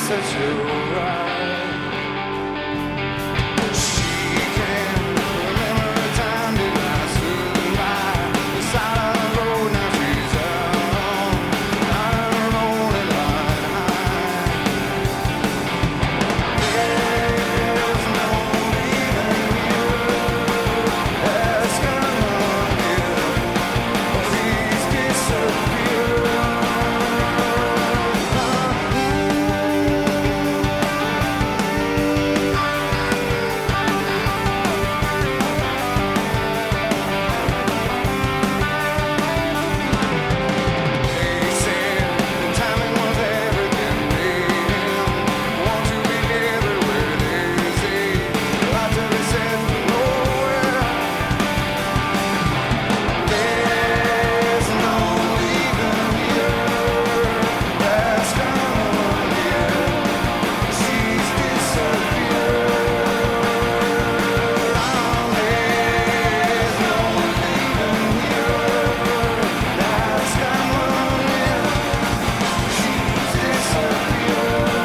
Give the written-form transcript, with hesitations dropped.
such a ride. She can't remember a time that I stood by the side of the road. Now she's out on her own and riding high. There's no leaving you. Ask her here, please disappear. They said the timing was everything, baby. Want to be everywhere, they say. But till they said nowhere. There's no leaving here. Ask her here. She's disappeared. There's no leaving here. Ask her here. She's disappeared.